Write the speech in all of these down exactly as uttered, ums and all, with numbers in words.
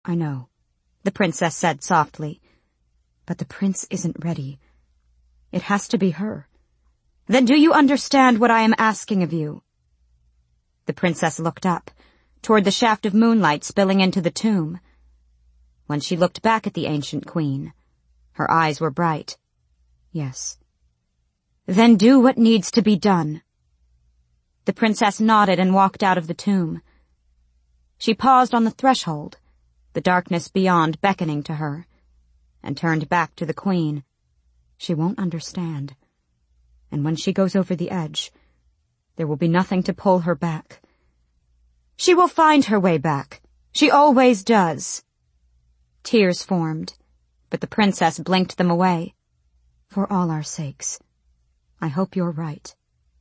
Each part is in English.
I know, the princess said softly. But the prince isn't ready. It has to be her. Then do you understand what I am asking of you? The princess looked up, toward the shaft of moonlight spilling into the tomb. When she looked back at the ancient queen, her eyes were bright. Yes. Then do what needs to be done. The princess nodded and walked out of the tomb. She paused on the threshold, the darkness beyond beckoning to her, and turned back to the queen. She won't understand. And when she goes over the edge, there will be nothing to pull her back. She will find her way back. She always does. Tears formed, but the princess blinked them away. For all our sakes, I hope you're right.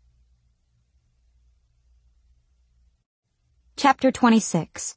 Chapter twenty-six.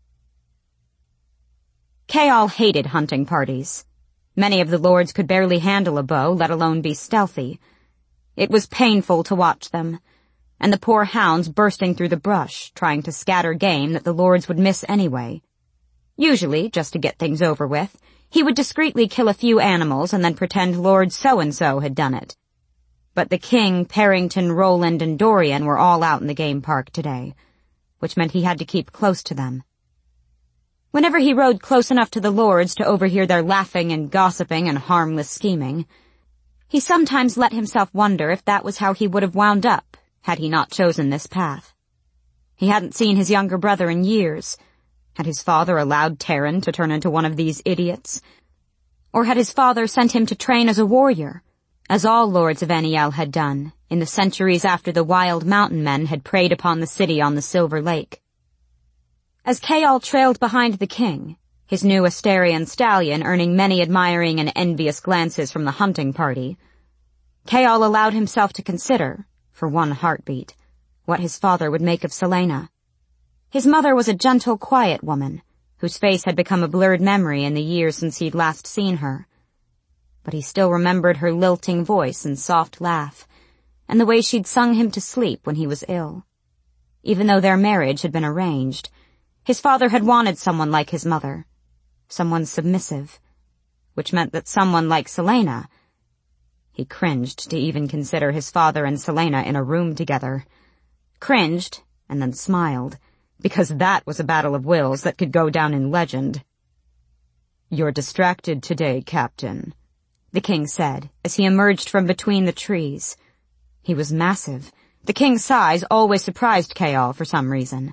Chaol hated hunting parties. Many of the lords could barely handle a bow, let alone be stealthy. It was painful to watch them, and the poor hounds bursting through the brush, trying to scatter game that the lords would miss anyway. Usually, just to get things over with, he would discreetly kill a few animals and then pretend Lord So-and-so had done it. But the king, Parrington, Roland, and Dorian were all out in the game park today, which meant he had to keep close to them. Whenever he rode close enough to the lords to overhear their laughing and gossiping and harmless scheming, he sometimes let himself wonder if that was how he would have wound up had he not chosen this path. He hadn't seen his younger brother in years. Had his father allowed Taran to turn into one of these idiots? Or had his father sent him to train as a warrior, as all lords of Eniel had done in the centuries after the wild mountain men had preyed upon the city on the Silver Lake? As Chaol trailed behind the king, his new Astarian stallion earning many admiring and envious glances from the hunting party, Chaol allowed himself to consider, for one heartbeat, what his father would make of Celaena. His mother was a gentle, quiet woman, whose face had become a blurred memory in the years since he'd last seen her. But he still remembered her lilting voice and soft laugh, and the way she'd sung him to sleep when he was ill. Even though their marriage had been arranged, his father had wanted someone like his mother, someone submissive, which meant that someone like Celaena— He cringed to even consider his father and Celaena in a room together. Cringed, and then smiled, because that was a battle of wills that could go down in legend. "You're distracted today, Captain," the king said, as he emerged from between the trees. He was massive. The king's size always surprised Chaol for some reason.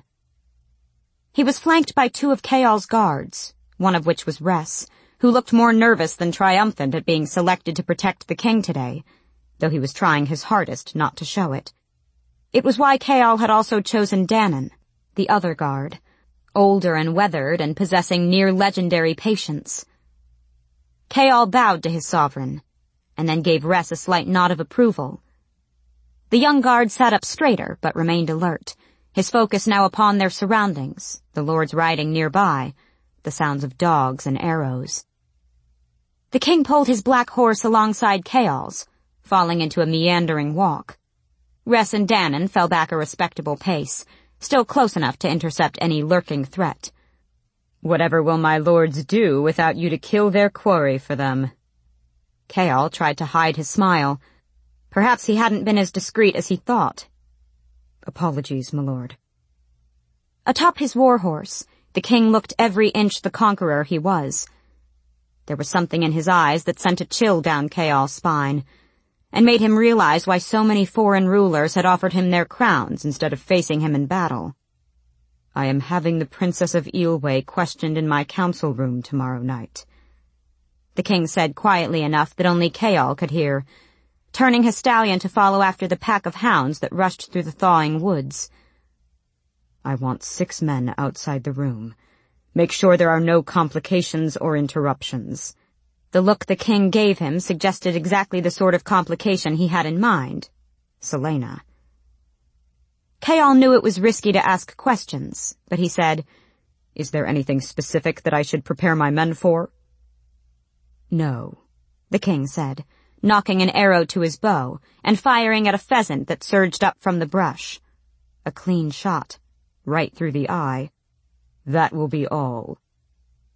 He was flanked by two of Chaol's guards, one of which was Ress, who looked more nervous than triumphant at being selected to protect the king today, though he was trying his hardest not to show it. It was why Chaol had also chosen Danon, the other guard, older and weathered and possessing near-legendary patience. Chaol bowed to his sovereign, and then gave Ress a slight nod of approval. The young guard sat up straighter, but remained alert, his focus now upon their surroundings, the lords riding nearby, the sounds of dogs and arrows. The king pulled his black horse alongside Chaol's, falling into a meandering walk. Ress and Danon fell back a respectable pace, still close enough to intercept any lurking threat. "Whatever will my lords do without you to kill their quarry for them?" Chaol tried to hide his smile. Perhaps he hadn't been as discreet as he thought. "Apologies, my lord." Atop his war-horse, the king looked every inch the conqueror he was. There was something in his eyes that sent a chill down Chaol's spine, and made him realize why so many foreign rulers had offered him their crowns instead of facing him in battle. "I am having the Princess of Eelway questioned in my council room tomorrow night," the king said quietly enough that only Chaol could hear, turning his stallion to follow after the pack of hounds that rushed through the thawing woods. "I want six men outside the room. Make sure there are no complications or interruptions." The look the king gave him suggested exactly the sort of complication he had in mind. Celaena. Chaol knew it was risky to ask questions, but he said, "Is there anything specific that I should prepare my men for?" "No," the king said, knocking an arrow to his bow and firing at a pheasant that surged up from the brush. A clean shot, right through the eye. "That will be all."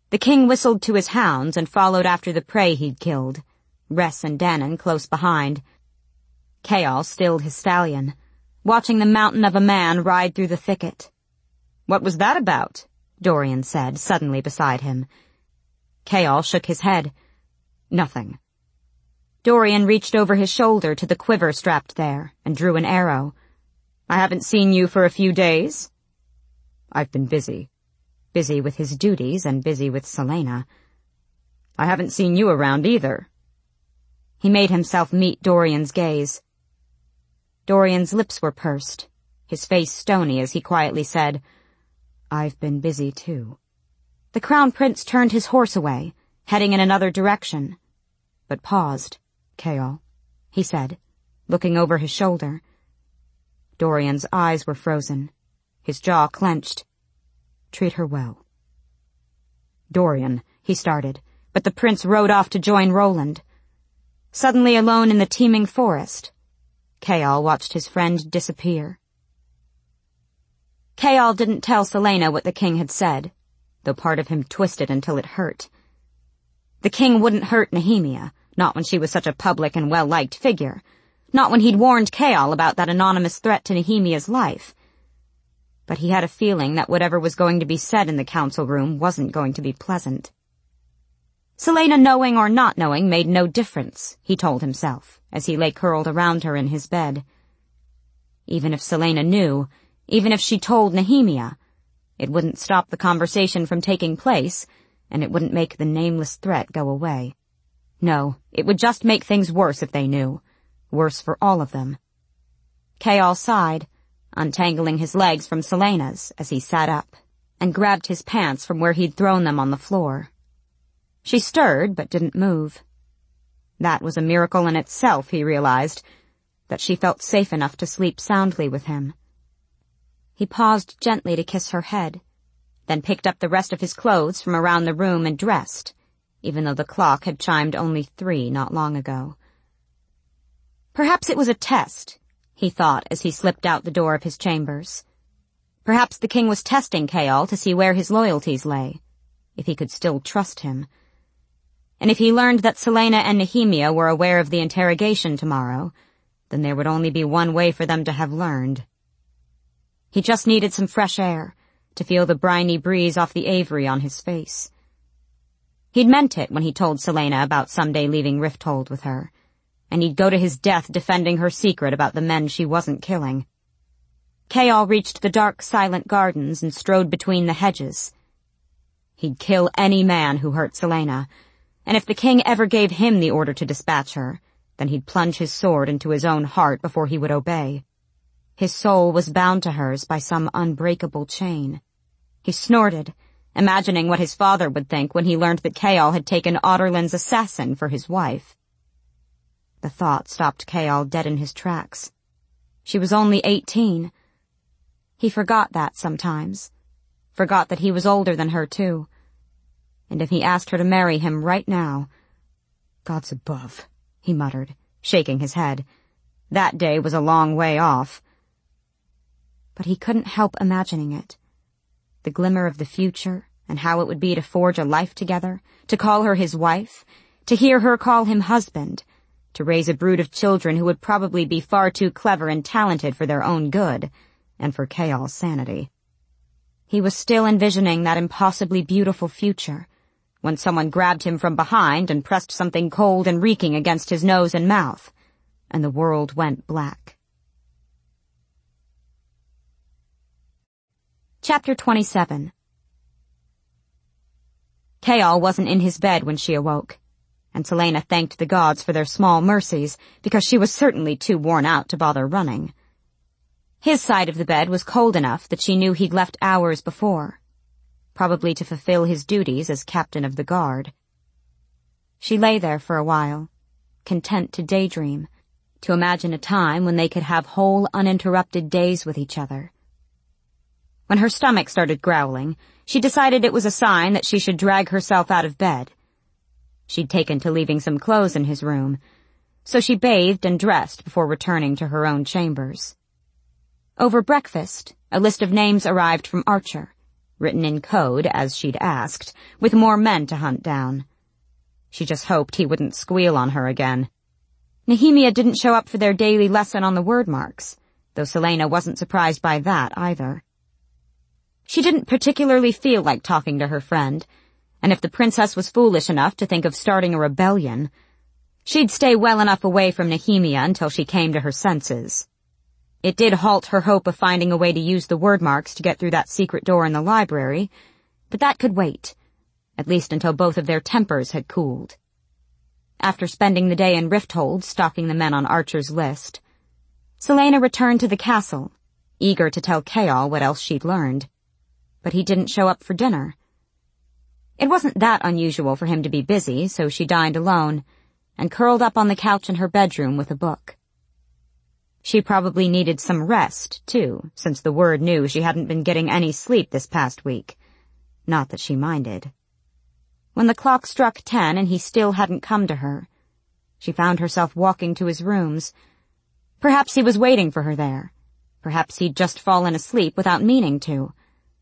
The king whistled to his hounds and followed after the prey he'd killed, Ress and Dannon close behind. Chaol stilled his stallion, watching the mountain of a man ride through the thicket. "What was that about?" Dorian said, suddenly beside him. Chaol shook his head. "Nothing." Dorian reached over his shoulder to the quiver strapped there and drew an arrow. "I haven't seen you for a few days." "I've been busy. Busy with his duties and busy with Celaena." "I haven't seen you around either." He made himself meet Dorian's gaze. Dorian's lips were pursed, his face stony as he quietly said, "I've been busy too." The Crown Prince turned his horse away, heading in another direction, but paused. "Chaol," he said, looking over his shoulder. Dorian's eyes were frozen, his jaw clenched. "Treat her well." "Dorian," he started, but the prince rode off to join Roland. Suddenly alone in the teeming forest, Chaol watched his friend disappear. Chaol didn't tell Celaena what the king had said, though part of him twisted until it hurt. The king wouldn't hurt Nehemia, not when she was such a public and well-liked figure, not when he'd warned Chaol about that anonymous threat to Nehemia's life. But he had a feeling that whatever was going to be said in the council room wasn't going to be pleasant. Celaena knowing or not knowing made no difference, he told himself, as he lay curled around her in his bed. Even if Celaena knew, even if she told Nehemia, it wouldn't stop the conversation from taking place, and it wouldn't make the nameless threat go away. No, it would just make things worse if they knew. Worse for all of them. Chaol sighed, untangling his legs from Celaena's as he sat up, and grabbed his pants from where he'd thrown them on the floor. She stirred, but didn't move. That was a miracle in itself, he realized, that she felt safe enough to sleep soundly with him. He paused gently to kiss her head, then picked up the rest of his clothes from around the room and dressed, even though the clock had chimed only three not long ago. Perhaps it was a test, he thought as he slipped out the door of his chambers. Perhaps the king was testing Chaol to see where his loyalties lay, if he could still trust him. And if he learned that Celaena and Nehemia were aware of the interrogation tomorrow, then there would only be one way for them to have learned. He just needed some fresh air, to feel the briny breeze off the Avery on his face. He'd meant it when he told Celaena about someday leaving Rifthold with her, and he'd go to his death defending her secret about the men she wasn't killing. Chaol reached the dark, silent gardens and strode between the hedges. He'd kill any man who hurt Celaena, and if the king ever gave him the order to dispatch her, then he'd plunge his sword into his own heart before he would obey. His soul was bound to hers by some unbreakable chain. He snorted, imagining what his father would think when he learned that Chaol had taken Otterland's assassin for his wife. The thought stopped Chaol dead in his tracks. She was only eighteen. He forgot that sometimes. Forgot that he was older than her, too. And if he asked her to marry him right now... Gods above, he muttered, shaking his head. That day was a long way off. But he couldn't help imagining it. The glimmer of the future, and how it would be to forge a life together, to call her his wife, to hear her call him husband, to raise a brood of children who would probably be far too clever and talented for their own good, and for Chaol's sanity. He was still envisioning that impossibly beautiful future, when someone grabbed him from behind and pressed something cold and reeking against his nose and mouth, and the world went black. Chapter twenty-seven. Chaol wasn't in his bed when she awoke, and Celaena thanked the gods for their small mercies, because she was certainly too worn out to bother running. His side of the bed was cold enough that she knew he'd left hours before, probably to fulfill his duties as captain of the guard. She lay there for a while, content to daydream, to imagine a time when they could have whole, uninterrupted days with each other. When her stomach started growling, she decided it was a sign that she should drag herself out of bed. She'd taken to leaving some clothes in his room, so she bathed and dressed before returning to her own chambers. Over breakfast, a list of names arrived from Archer, written in code as she'd asked, with more men to hunt down. She just hoped he wouldn't squeal on her again. Nehemia didn't show up for their daily lesson on the word marks, though Celaena wasn't surprised by that either. She didn't particularly feel like talking to her friend, and if the princess was foolish enough to think of starting a rebellion, she'd stay well enough away from Nehemia until she came to her senses. It did halt her hope of finding a way to use the word marks to get through that secret door in the library, but that could wait, at least until both of their tempers had cooled. After spending the day in Rifthold stalking the men on Archer's list, Celaena returned to the castle, eager to tell Chaol what else she'd learned. But he didn't show up for dinner. It wasn't that unusual for him to be busy, so she dined alone, and curled up on the couch in her bedroom with a book. She probably needed some rest, too, since the word knew she hadn't been getting any sleep this past week. Not that she minded. When the clock struck ten and he still hadn't come to her, she found herself walking to his rooms. Perhaps he was waiting for her there. Perhaps he'd just fallen asleep without meaning to.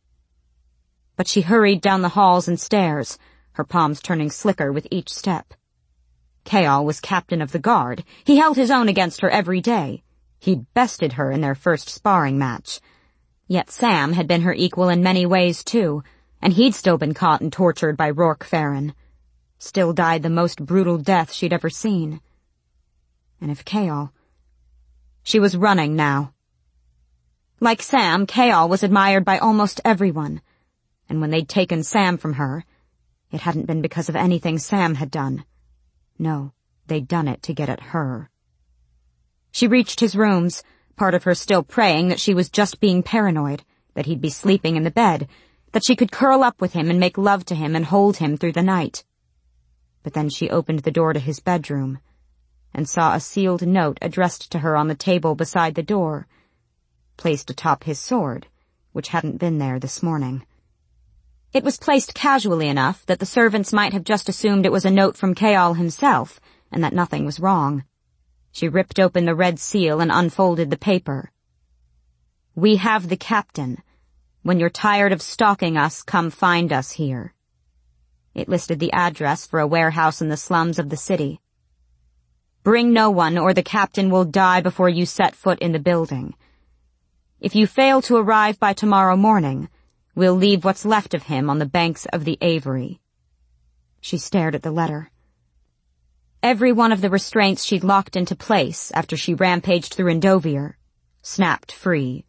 But she hurried down the halls and stairs, her palms turning slicker with each step. Chaol was captain of the guard. He held his own against her every day. He'd bested her in their first sparring match. Yet Sam had been her equal in many ways, too, and he'd still been caught and tortured by Rourke Farron. Still died the most brutal death she'd ever seen. And if Chaol... She was running now. Like Sam, Chaol was admired by almost everyone, and when they'd taken Sam from her, it hadn't been because of anything Sam had done. No, they'd done it to get at her. She reached his rooms, part of her still praying that she was just being paranoid, that he'd be sleeping in the bed, that she could curl up with him and make love to him and hold him through the night. But then she opened the door to his bedroom and saw a sealed note addressed to her on the table beside the door, placed atop his sword, which hadn't been there this morning. It was placed casually enough that the servants might have just assumed it was a note from Chaol himself and that nothing was wrong. She ripped open the red seal and unfolded the paper. "We have the captain. When you're tired of stalking us, come find us here." It listed the address for a warehouse in the slums of the city. "Bring no one or the captain will die before you set foot in the building. If you fail to arrive by tomorrow morning, we'll leave what's left of him on the banks of the Avery." She stared at the letter. Every one of the restraints she'd locked into place after she rampaged through Endovier snapped free.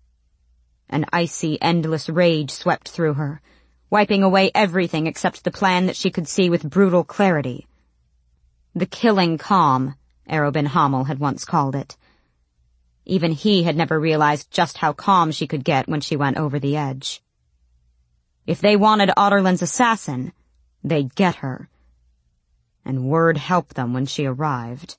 An icy, endless rage swept through her, wiping away everything except the plan that she could see with brutal clarity. The killing calm, Arobin Hamel had once called it. Even he had never realized just how calm she could get when she went over the edge. If they wanted Otterland's assassin, they'd get her. And word helped them when she arrived.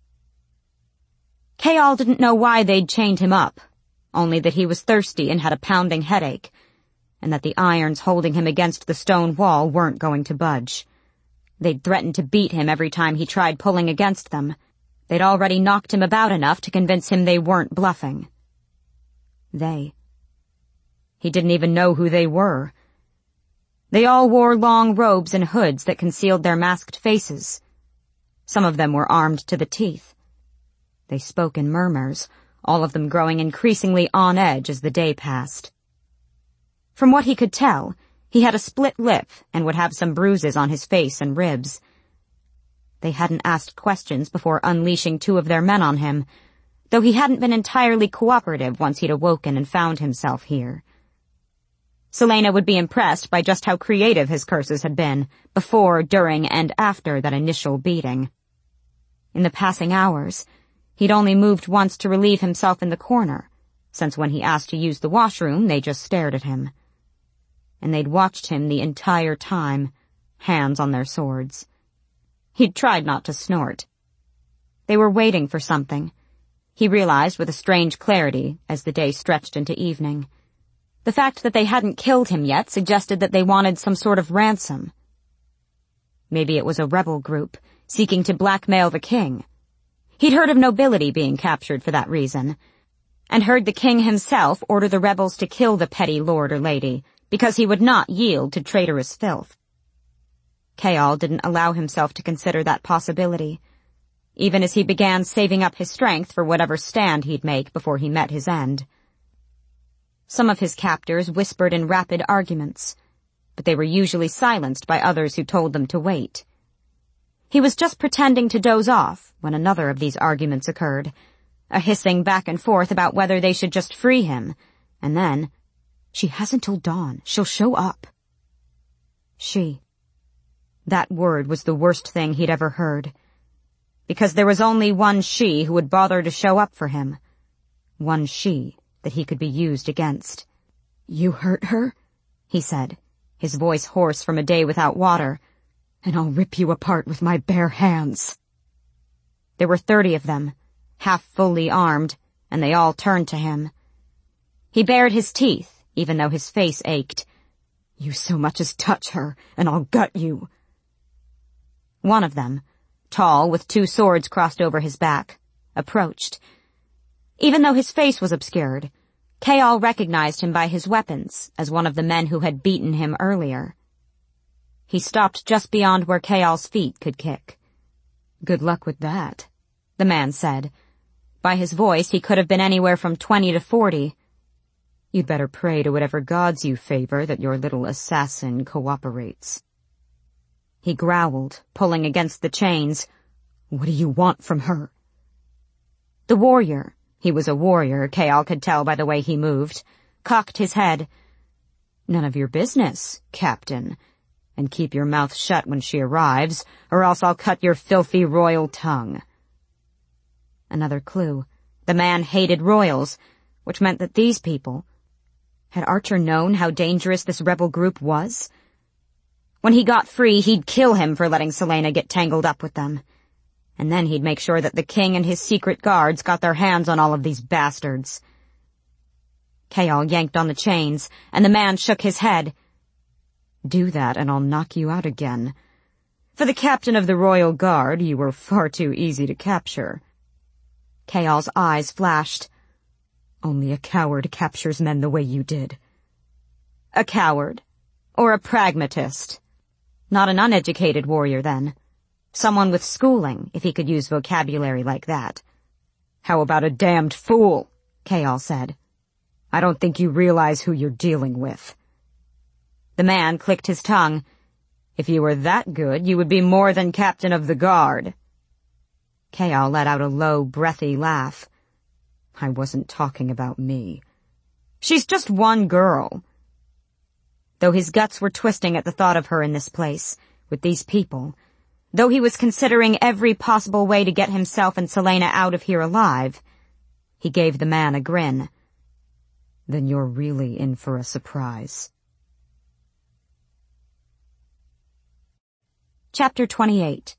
Chaol didn't know why they'd chained him up, only that he was thirsty and had a pounding headache, and that the irons holding him against the stone wall weren't going to budge. They'd threatened to beat him every time he tried pulling against them. They'd already knocked him about enough to convince him they weren't bluffing. They. He didn't even know who they were. They all wore long robes and hoods that concealed their masked faces. Some of them were armed to the teeth. They spoke in murmurs, all of them growing increasingly on edge as the day passed. From what he could tell, he had a split lip and would have some bruises on his face and ribs. They hadn't asked questions before unleashing two of their men on him, though he hadn't been entirely cooperative once he'd awoken and found himself here. Celaena would be impressed by just how creative his curses had been, before, during, and after that initial beating. In the passing hours, he'd only moved once to relieve himself in the corner, since when he asked to use the washroom, they just stared at him. And they'd watched him the entire time, hands on their swords. He'd tried not to snort. They were waiting for something, he realized with a strange clarity as the day stretched into evening. The fact that they hadn't killed him yet suggested that they wanted some sort of ransom. Maybe it was a rebel group, seeking to blackmail the king. He'd heard of nobility being captured for that reason, and heard the king himself order the rebels to kill the petty lord or lady, because he would not yield to traitorous filth. Chaol didn't allow himself to consider that possibility, even as he began saving up his strength for whatever stand he'd make before he met his end. Some of his captors whispered in rapid arguments, but they were usually silenced by others who told them to wait. He was just pretending to doze off when another of these arguments occurred, a hissing back and forth about whether they should just free him, and then, "She hasn't till dawn. She'll show up." She. That word was the worst thing he'd ever heard, because there was only one she who would bother to show up for him, one she that he could be used against. "You hurt her?" he said, his voice hoarse from a day without water, "and I'll rip you apart with my bare hands." There were thirty of them, half fully armed, and they all turned to him. He bared his teeth, even though his face ached. "You so much as touch her, and I'll gut you." One of them, tall with two swords crossed over his back, approached. Even though his face was obscured, Chaol recognized him by his weapons as one of the men who had beaten him earlier. He stopped just beyond where Chaol's feet could kick. "Good luck with that," the man said. By his voice, he could have been anywhere from twenty to forty. "You'd better pray to whatever gods you favor that your little assassin cooperates." He growled, pulling against the chains. "What do you want from her?" The warrior, he was a warrior, Chaol could tell by the way he moved, cocked his head. "None of your business, Captain. And keep your mouth shut when she arrives, or else I'll cut your filthy royal tongue." Another clue. The man hated royals, which meant that these people... Had Archer known how dangerous this rebel group was? When he got free, he'd kill him for letting Celaena get tangled up with them. And then he'd make sure that the king and his secret guards got their hands on all of these bastards. Chaol yanked on the chains, and the man shook his head. "Do that, and I'll knock you out again. For the captain of the Royal Guard, you were far too easy to capture." Chaol's eyes flashed. "Only a coward captures men the way you did." A coward? Or a pragmatist? Not an uneducated warrior, then. Someone with schooling, if he could use vocabulary like that. "How about a damned fool?" Chaol said. "I don't think you realize who you're dealing with." The man clicked his tongue. "If you were that good, you would be more than captain of the guard." Chaol let out a low, breathy laugh. "I wasn't talking about me. She's just one girl." Though his guts were twisting at the thought of her in this place, with these people, though he was considering every possible way to get himself and Celaena out of here alive, he gave the man a grin. "Then you're really in for a surprise." Chapter twenty-eight.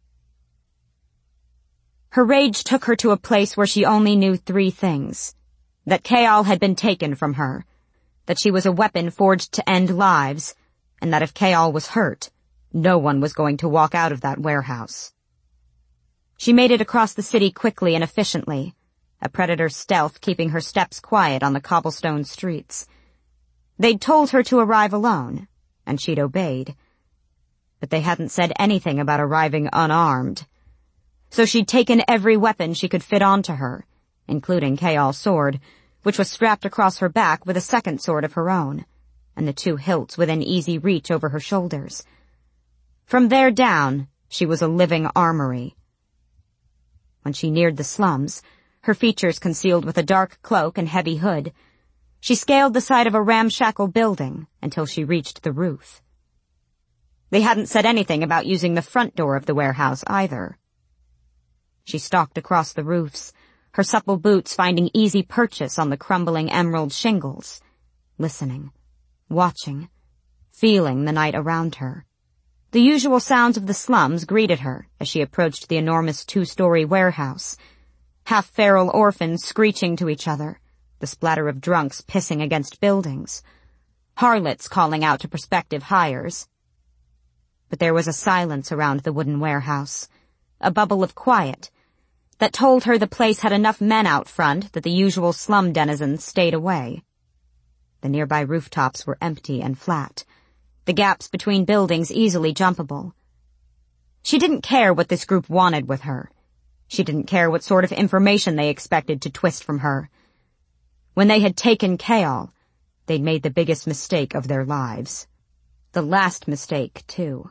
Her rage took her to a place where she only knew three things. That Chaol had been taken from her, that she was a weapon forged to end lives, and that if Chaol was hurt, no one was going to walk out of that warehouse. She made it across the city quickly and efficiently, a predator's stealth keeping her steps quiet on the cobblestone streets. They'd told her to arrive alone, and she'd obeyed. But they hadn't said anything about arriving unarmed. So she'd taken every weapon she could fit onto her, including Chaol's sword, which was strapped across her back with a second sword of her own, and the two hilts within easy reach over her shoulders. From there down, she was a living armory. When she neared the slums, her features concealed with a dark cloak and heavy hood, she scaled the side of a ramshackle building until she reached the roof. They hadn't said anything about using the front door of the warehouse either. She stalked across the roofs, her supple boots finding easy purchase on the crumbling emerald shingles, listening, watching, feeling the night around her. The usual sounds of the slums greeted her as she approached the enormous two-story warehouse, half-feral orphans screeching to each other, the splatter of drunks pissing against buildings, harlots calling out to prospective hires. But there was a silence around the wooden warehouse, a bubble of quiet, that told her the place had enough men out front that the usual slum denizens stayed away. The nearby rooftops were empty and flat, the gaps between buildings easily jumpable. She didn't care what this group wanted with her. She didn't care what sort of information they expected to twist from her. When they had taken Kayal, they'd made the biggest mistake of their lives. The last mistake, too.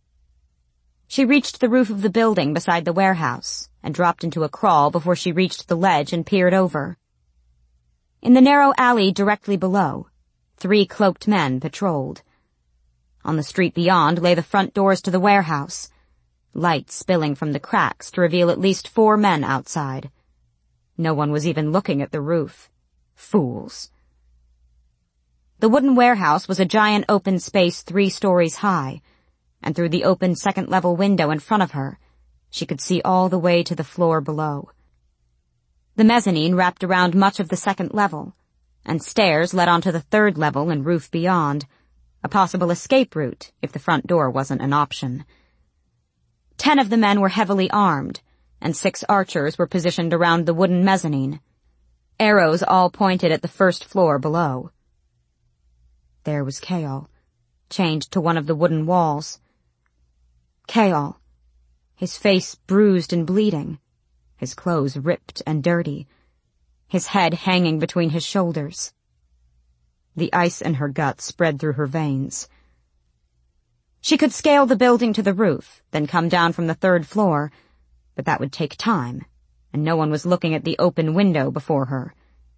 She reached the roof of the building beside the warehouse and dropped into a crawl before she reached the ledge and peered over. In the narrow alley directly below, three cloaked men patrolled. On the street beyond lay the front doors to the warehouse, light spilling from the cracks to reveal at least four men outside. No one was even looking at the roof. Fools. The wooden warehouse was a giant open space three stories high, and through the open second-level window in front of her, she could see all the way to the floor below. The mezzanine wrapped around much of the second level, and stairs led onto the third level and roof beyond, a possible escape route if the front door wasn't an option. Ten of the men were heavily armed, and six archers were positioned around the wooden mezzanine. Arrows all pointed at the first floor below. There was Kayal, chained to one of the wooden walls. Kayal, his face bruised and bleeding, his clothes ripped and dirty, his head hanging between his shoulders. The ice in her gut spread through her veins. She could scale the building to the roof, then come down from the third floor, but that would take time, and no one was looking at the open window before her.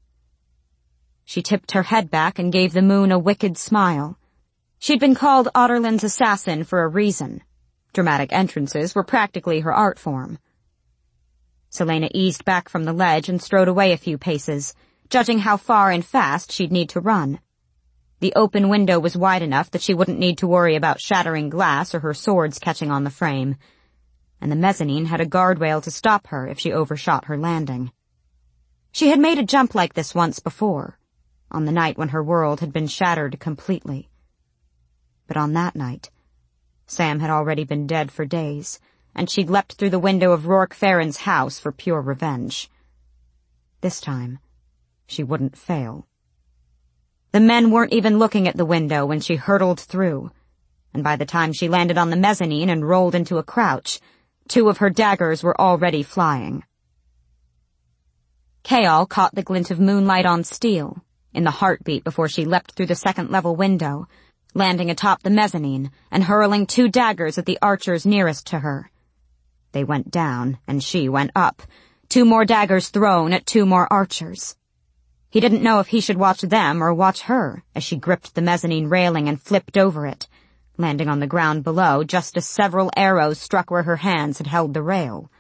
She tipped her head back and gave the moon a wicked smile. She'd been called Otterland's assassin for a reason. Dramatic entrances were practically her art form. Selena eased back from the ledge and strode away a few paces, judging how far and fast she'd need to run. The open window was wide enough that she wouldn't need to worry about shattering glass or her swords catching on the frame, and the mezzanine had a guardrail to stop her if she overshot her landing. She had made a jump like this once before, on the night when her world had been shattered completely. But on that night, Sam had already been dead for days, and she'd leapt through the window of Rourke Farron's house for pure revenge. This time, she wouldn't fail. The men weren't even looking at the window when she hurtled through, and by the time she landed on the mezzanine and rolled into a crouch, two of her daggers were already flying. Kayal caught the glint of moonlight on steel, in the heartbeat before she leapt through the second-level window, landing atop the mezzanine and hurling two daggers at the archers nearest to her. They went down, and she went up, two more daggers thrown at two more archers. He didn't know if he should watch them or watch her as she gripped the mezzanine railing and flipped over it, landing on the ground below just as several arrows struck where her hands had held the rail.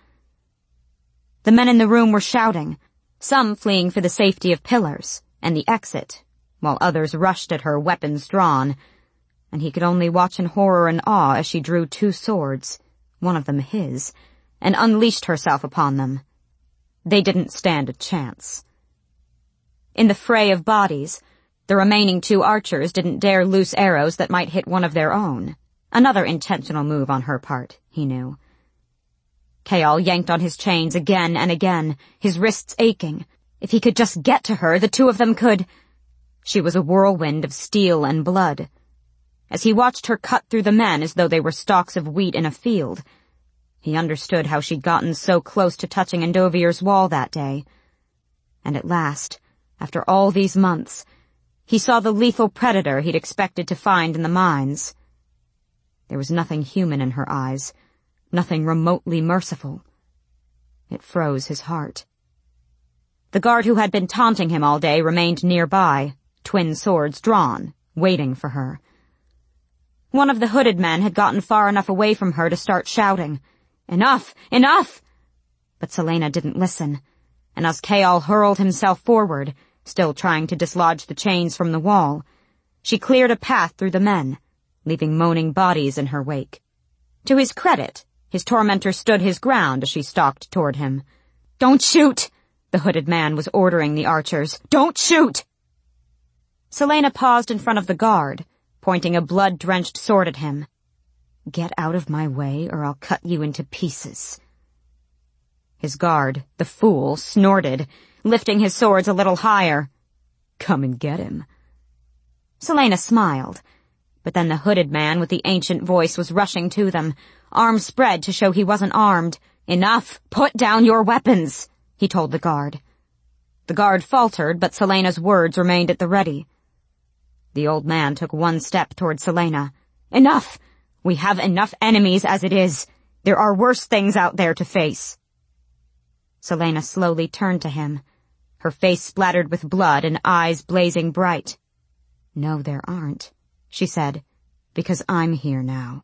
The men in the room were shouting, some fleeing for the safety of pillars and the exit, while others rushed at her, weapons drawn, and he could only watch in horror and awe as she drew two swords, one of them his, and unleashed herself upon them. They didn't stand a chance. In the fray of bodies, the remaining two archers didn't dare loose arrows that might hit one of their own. Another intentional move on her part, he knew. Kayal yanked on his chains again and again, his wrists aching. If he could just get to her, the two of them could... She was a whirlwind of steel and blood. As he watched her cut through the men as though they were stalks of wheat in a field, he understood how she'd gotten so close to touching Endovier's wall that day. And at last, after all these months, he saw the lethal predator he'd expected to find in the mines. There was nothing human in her eyes, nothing remotely merciful. It froze his heart. The guard who had been taunting him all day remained nearby, twin swords drawn, waiting for her. One of the hooded men had gotten far enough away from her to start shouting, "Enough! Enough!" But Selena didn't listen, and as Kayal hurled himself forward, still trying to dislodge the chains from the wall, she cleared a path through the men, leaving moaning bodies in her wake. To his credit, his tormentor stood his ground as she stalked toward him. "Don't shoot!" the hooded man was ordering the archers. "Don't shoot!" Selena paused in front of the guard, pointing a blood-drenched sword at him. "Get out of my way, or I'll cut you into pieces." His guard, the fool, snorted, lifting his swords a little higher. "Come and get him." Selena smiled, but then the hooded man with the ancient voice was rushing to them, arms spread to show he wasn't armed. "Enough! Put down your weapons!" he told the guard. The guard faltered, but Selena's words remained at the ready. The old man took one step toward Selena. "Enough! We have enough enemies as it is. There are worse things out there to face." Selena slowly turned to him, her face splattered with blood and eyes blazing bright. "No, there aren't," she said, "because I'm here now."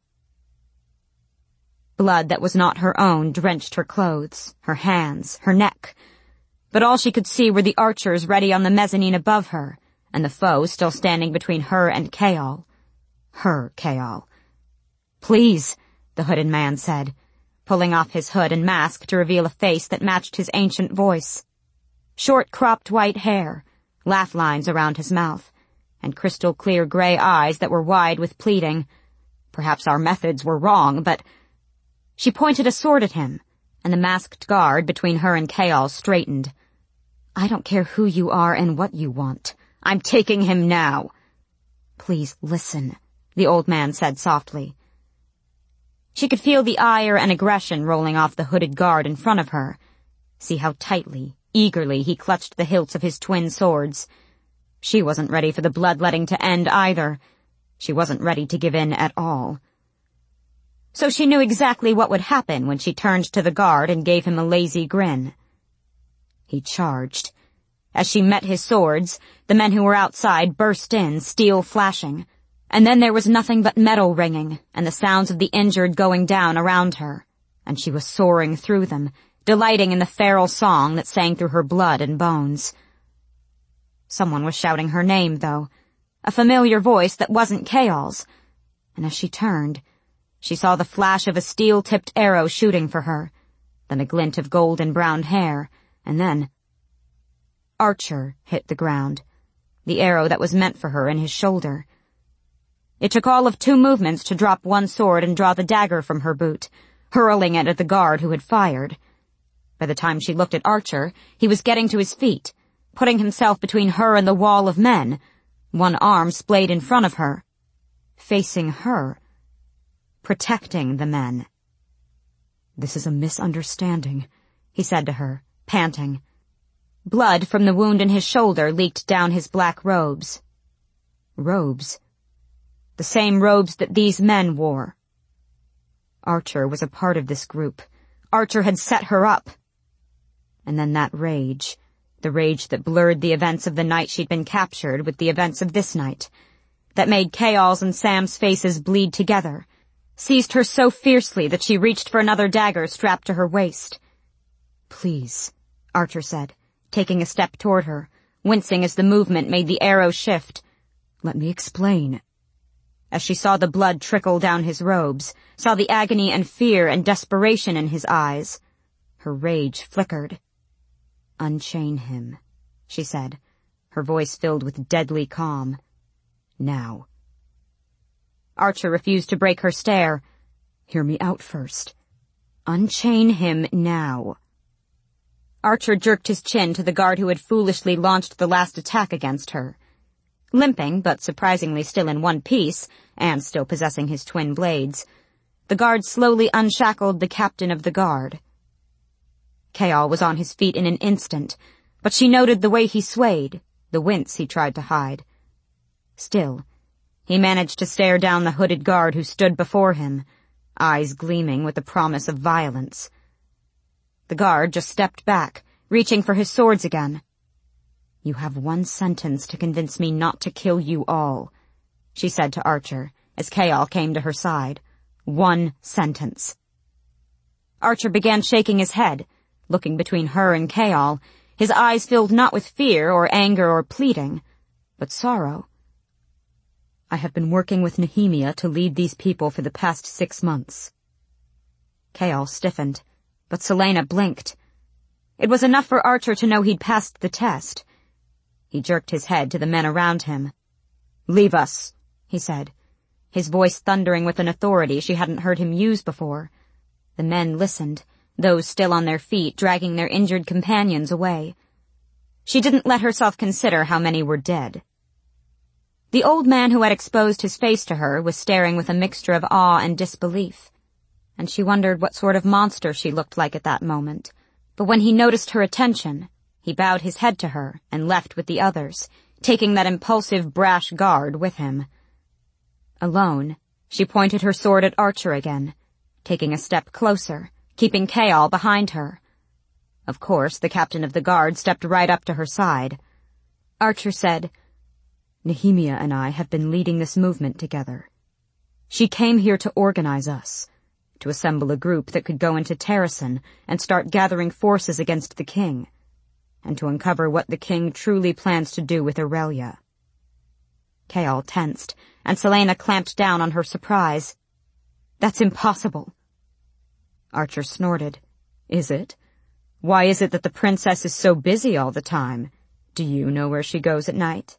Blood that was not her own drenched her clothes, her hands, her neck, but all she could see were the archers ready on the mezzanine above her, and the foe still standing between her and Chaol. Her Chaol. "Please," the hooded man said, pulling off his hood and mask to reveal a face that matched his ancient voice. Short cropped white hair, laugh lines around his mouth, and crystal clear gray eyes that were wide with pleading. Perhaps our methods were wrong, but... She pointed a sword at him, and the masked guard between her and Chaol straightened. "I don't care who you are and what you want. I'm taking him now." "Please listen," the old man said softly. She could feel the ire and aggression rolling off the hooded guard in front of her. See how tightly, eagerly he clutched the hilts of his twin swords. She wasn't ready for the bloodletting to end either. She wasn't ready to give in at all. So she knew exactly what would happen when she turned to the guard and gave him a lazy grin. He charged. As she met his swords, the men who were outside burst in, steel flashing, and then there was nothing but metal ringing and the sounds of the injured going down around her, and she was soaring through them, delighting in the feral song that sang through her blood and bones. Someone was shouting her name, though, a familiar voice that wasn't Chaol's, and as she turned, she saw the flash of a steel-tipped arrow shooting for her, then a glint of golden-brown hair, and then... Archer hit the ground, the arrow that was meant for her in his shoulder. It took all of two movements to drop one sword and draw the dagger from her boot, hurling it at the guard who had fired. By the time she looked at Archer, he was getting to his feet, putting himself between her and the wall of men, one arm splayed in front of her, facing her, protecting the men. "This is a misunderstanding," he said to her, panting. Blood from the wound in his shoulder leaked down his black robes. Robes. The same robes that these men wore. Archer was a part of this group. Archer had set her up. And then that rage, the rage that blurred the events of the night she'd been captured with the events of this night, that made Chaol's and Sam's faces bleed together, seized her so fiercely that she reached for another dagger strapped to her waist. "Please," Archer said, taking a step toward her, wincing as the movement made the arrow shift. "Let me explain." As she saw the blood trickle down his robes, saw the agony and fear and desperation in his eyes, her rage flickered. "Unchain him," she said, her voice filled with deadly calm. "Now." Archer refused to break her stare. "Hear me out first. Unchain him now." Archer jerked his chin to the guard who had foolishly launched the last attack against her. Limping, but surprisingly still in one piece, and still possessing his twin blades, the guard slowly unshackled the captain of the guard. Chaol was on his feet in an instant, but she noted the way he swayed, the wince he tried to hide. Still, he managed to stare down the hooded guard who stood before him, eyes gleaming with the promise of violence. The guard just stepped back, reaching for his swords again. "You have one sentence to convince me not to kill you all," she said to Archer, as Chaol came to her side. "One sentence." Archer began shaking his head, looking between her and Chaol, his eyes filled not with fear or anger or pleading, but sorrow. "I have been working with Nehemia to lead these people for the past six months." Chaol stiffened, but Selena blinked. It was enough for Archer to know he'd passed the test. He jerked his head to the men around him. "Leave us," he said, his voice thundering with an authority she hadn't heard him use before. The men listened, those still on their feet dragging their injured companions away. She didn't let herself consider how many were dead. The old man who had exposed his face to her was staring with a mixture of awe and disbelief, and she wondered what sort of monster she looked like at that moment. But when he noticed her attention, he bowed his head to her and left with the others, taking that impulsive, brash guard with him. Alone, she pointed her sword at Archer again, taking a step closer, keeping Chaol behind her. Of course, the captain of the guard stepped right up to her side. Archer said, "Nehemia and I have been leading this movement together. She came here to organize us, to assemble a group that could go into Terrasen and start gathering forces against the king, and to uncover what the king truly plans to do with Aurelia." Chaol tensed, and Celaena clamped down on her surprise. "That's impossible." Archer snorted. "Is it? Why is it that the princess is so busy all the time? Do you know where she goes at night?"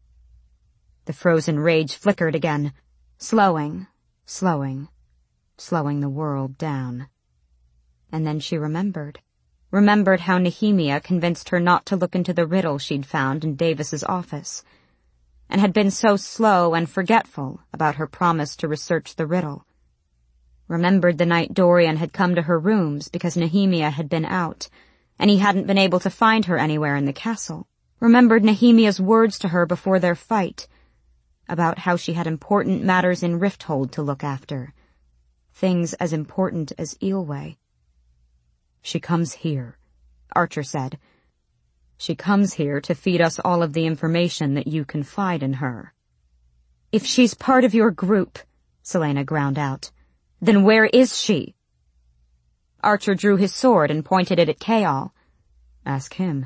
The frozen rage flickered again, slowing, slowing, slowing the world down. And then she remembered. Remembered how Nehemia convinced her not to look into the riddle she'd found in Davis's office, and had been so slow and forgetful about her promise to research the riddle. Remembered the night Dorian had come to her rooms because Nehemia had been out, and he hadn't been able to find her anywhere in the castle. Remembered Nehemia's words to her before their fight, about how she had important matters in Rifthold to look after, things as important as Eelway. "She comes here," Archer said. "She comes here to feed us all of the information that you confide in her." "If she's part of your group," Celaena ground out, "then where is she?" Archer drew his sword and pointed it at Chaol. "Ask him."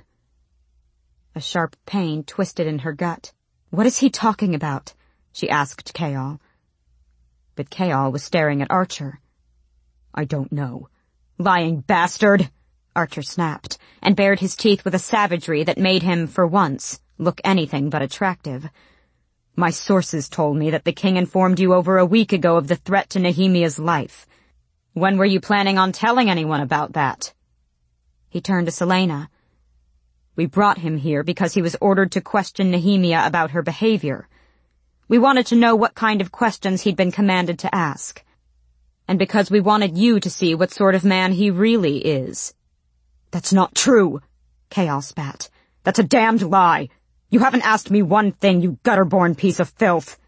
A sharp pain twisted in her gut. "What is he talking about?" she asked Chaol. But Chaol was staring at Archer. "I don't know." "Lying bastard!" Archer snapped, and bared his teeth with a savagery that made him, for once, look anything but attractive. "My sources told me that the king informed you over a week ago of the threat to Nehemia's life. When were you planning on telling anyone about that?" He turned to Celaena. "We brought him here because he was ordered to question Nehemia about her behavior. We wanted to know what kind of questions he'd been commanded to ask. And because we wanted you to see what sort of man he really is." "That's not true," Chaol spat. "That's a damned lie. You haven't asked me one thing, you gutter-born piece of filth."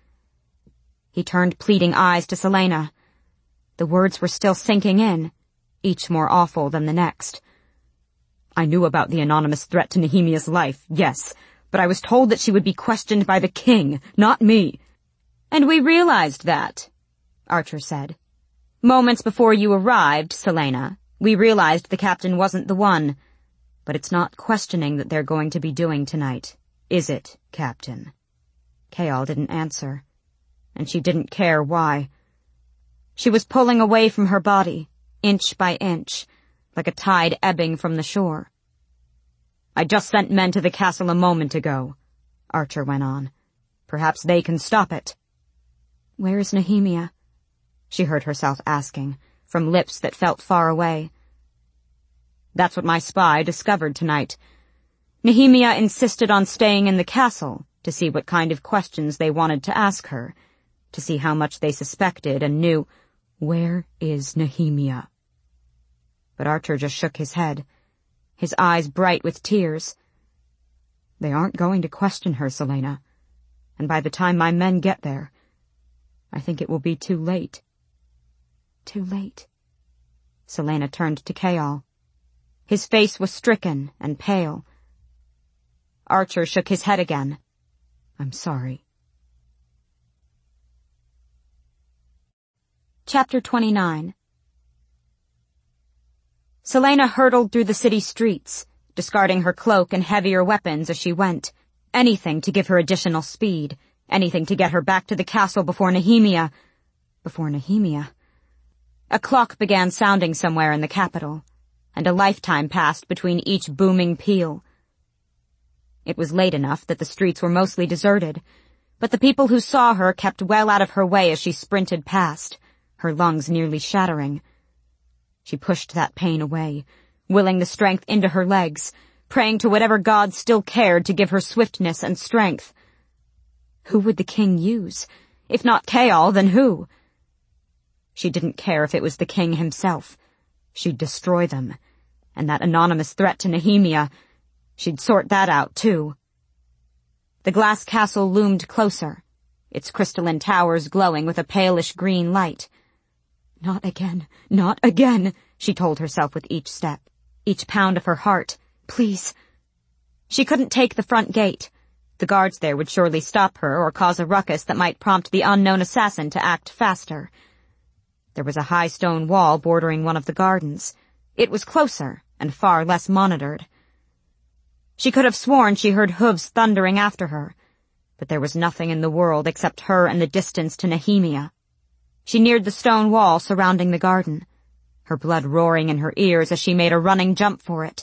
He turned pleading eyes to Celaena. The words were still sinking in, each more awful than the next. "I knew about the anonymous threat to Nehemia's life, yes, but I was told that she would be questioned by the king, not me." "And we realized that," Archer said. "Moments before you arrived, Celaena, we realized the captain wasn't the one. But it's not questioning that they're going to be doing tonight, is it, Captain?" Chaol didn't answer, and she didn't care why. She was pulling away from her body, inch by inch, like a tide ebbing from the shore. "I just sent men to the castle a moment ago," Archer went on. "Perhaps they can stop it." "Where is Nehemia?" she heard herself asking, from lips that felt far away. "That's what my spy discovered tonight. Nehemia insisted on staying in the castle to see what kind of questions they wanted to ask her, to see how much they suspected and knew. Where is Nehemia?" But Archer just shook his head, his eyes bright with tears. "They aren't going to question her, Celaena, and by the time my men get there, I think it will be too late." "Too late?" Celaena turned to Chaol. His face was stricken and pale. Archer shook his head again. "I'm sorry." Chapter twenty-nine. Celaena hurtled through the city streets, discarding her cloak and heavier weapons as she went. Anything to give her additional speed, anything to get her back to the castle before Nehemia... Before Nehemia... A clock began sounding somewhere in the capital, and a lifetime passed between each booming peal. It was late enough that the streets were mostly deserted, but the people who saw her kept well out of her way as she sprinted past, her lungs nearly shattering. She pushed that pain away, willing the strength into her legs, praying to whatever god still cared to give her swiftness and strength. Who would the king use? If not Chaol, then who? She didn't care if it was the king himself. She'd destroy them. And that anonymous threat to Nehemia, she'd sort that out, too. The glass castle loomed closer, its crystalline towers glowing with a palish green light. Not again, not again, she told herself with each step, each pound of her heart. Please. She couldn't take the front gate. The guards there would surely stop her or cause a ruckus that might prompt the unknown assassin to act faster. There was a high stone wall bordering one of the gardens. It was closer and far less monitored. She could have sworn she heard hooves thundering after her, but there was nothing in the world except her and the distance to Nehemia. She neared the stone wall surrounding the garden, her blood roaring in her ears as she made a running jump for it.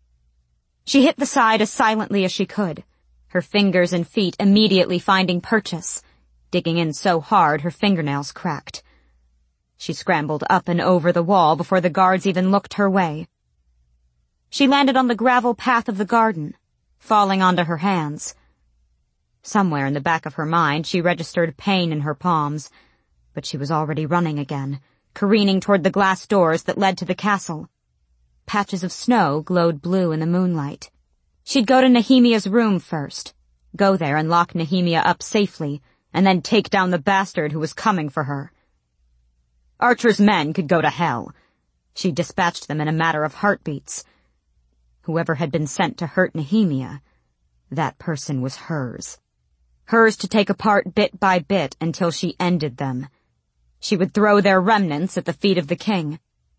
She hit the side as silently as she could, her fingers and feet immediately finding purchase, digging in so hard her fingernails cracked. She scrambled up and over the wall before the guards even looked her way. She landed on the gravel path of the garden, falling onto her hands. Somewhere in the back of her mind she registered pain in her palms, but she was already running again, careening toward the glass doors that led to the castle. Patches of snow glowed blue in the moonlight. She'd go to Nehemia's room first, go there and lock Nehemia up safely, and then take down the bastard who was coming for her. Archer's men could go to hell. She dispatched them in a matter of heartbeats. Whoever had been sent to hurt Nehemia, that person was hers. Hers to take apart bit by bit until she ended them. She would throw their remnants at the feet of the king.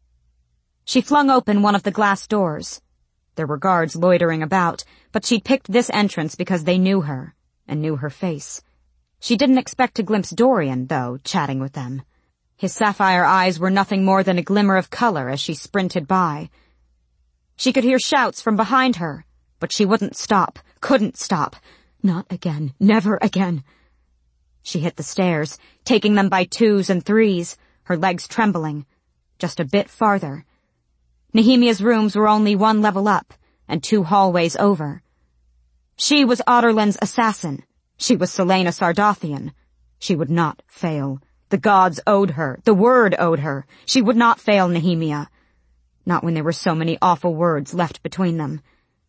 She flung open one of the glass doors. There were guards loitering about, but she'd picked this entrance because they knew her, and knew her face. She didn't expect to glimpse Dorian, though, chatting with them. His sapphire eyes were nothing more than a glimmer of color as she sprinted by. She could hear shouts from behind her, but she wouldn't stop, couldn't stop. Not again, never again. She hit the stairs, taking them by twos and threes, her legs trembling. Just a bit farther. Nehemia's rooms were only one level up, and two hallways over. She was Otterland's assassin. She was Celaena Sardathian. She would not fail. The gods owed her. The word owed her. She would not fail Nehemia. Not when there were so many awful words left between them.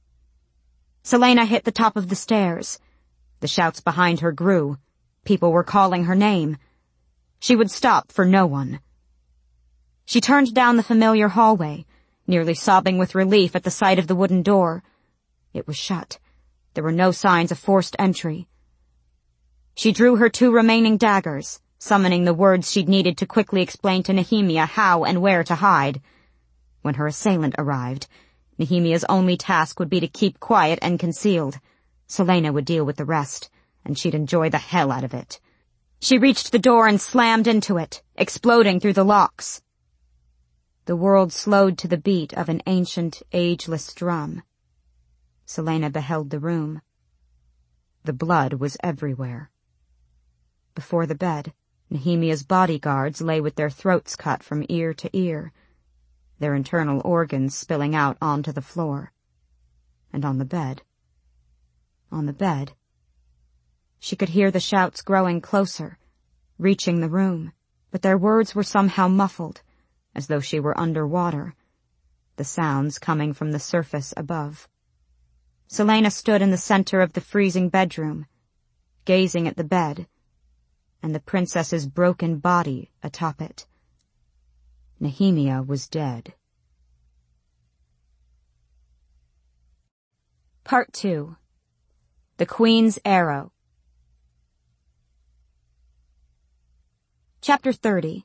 Celaena hit the top of the stairs. The shouts behind her grew. People were calling her name. She would stop for no one. She turned down the familiar hallway, nearly sobbing with relief at the sight of the wooden door. It was shut. There were no signs of forced entry. She drew her two remaining daggers, summoning the words she'd needed to quickly explain to Nehemia how and where to hide. When her assailant arrived, Nehemia's only task would be to keep quiet and concealed. Celaena would deal with the rest, and she'd enjoy the hell out of it. She reached the door and slammed into it, exploding through the locks. The world slowed to the beat of an ancient, ageless drum. Celaena beheld the room. The blood was everywhere. Before the bed, Nehemia's bodyguards lay with their throats cut from ear to ear, their internal organs spilling out onto the floor. And on the bed, on the bed, she could hear the shouts growing closer, reaching the room, but their words were somehow muffled, as though she were underwater, the sounds coming from the surface above. Celaena stood in the center of the freezing bedroom, gazing at the bed, and the princess's broken body atop it. Nehemia was dead. Part two. The Queen's Arrow. Chapter thirty.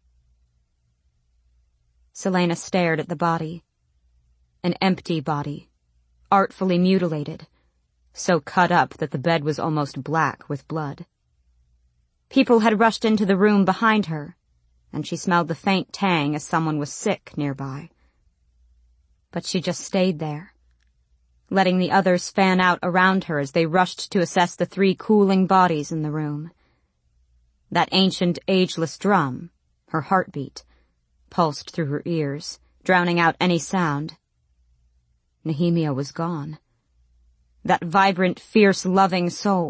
Celaena stared at the body. An empty body, artfully mutilated, so cut up that the bed was almost black with blood. People had rushed into the room behind her, and she smelled the faint tang as someone was sick nearby. But she just stayed there, letting the others fan out around her as they rushed to assess the three cooling bodies in the room. That ancient, ageless drum, her heartbeat, pulsed through her ears, drowning out any sound. Nehemia was gone. That vibrant, fierce, loving soul,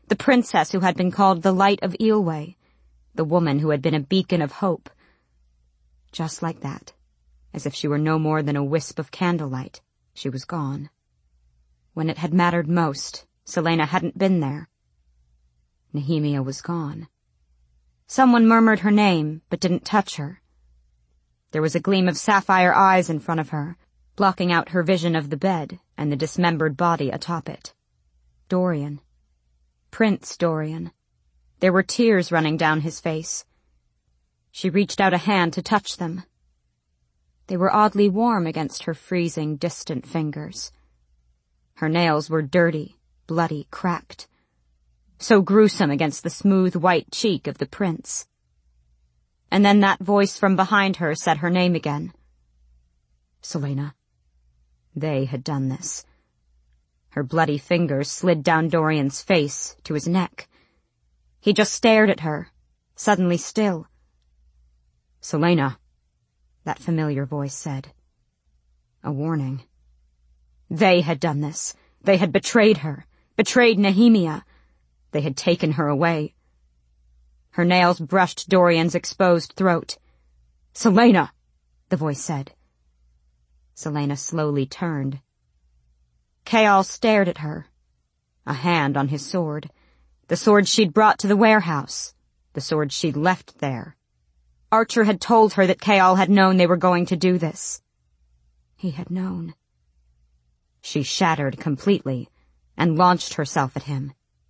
the princess who had been called the Light of Eelway, the woman who had been a beacon of hope. Just like that, as if she were no more than a wisp of candlelight, she was gone. When it had mattered most, Celaena hadn't been there. Nehemia was gone. Someone murmured her name, but didn't touch her. There was a gleam of sapphire eyes in front of her, blocking out her vision of the bed and the dismembered body atop it. Dorian. Prince Dorian. There were tears running down his face. She reached out a hand to touch them. They were oddly warm against her freezing, distant fingers. Her nails were dirty, bloody, cracked. So gruesome against the smooth white cheek of the prince. And then that voice from behind her said her name again. Celaena. They had done this. Her bloody fingers slid down Dorian's face to his neck. He just stared at her, suddenly still. Celaena, that familiar voice said. A warning. They had done this. They had betrayed her, betrayed Nehemia. They had taken her away. Her nails brushed Dorian's exposed throat. Celaena, the voice said. Celaena slowly turned. Chaol stared at her, a hand on his sword, the sword she'd brought to the warehouse, the sword she'd left there. Archer had told her that Chaol had known they were going to do this. He had known. She shattered completely and launched herself at him.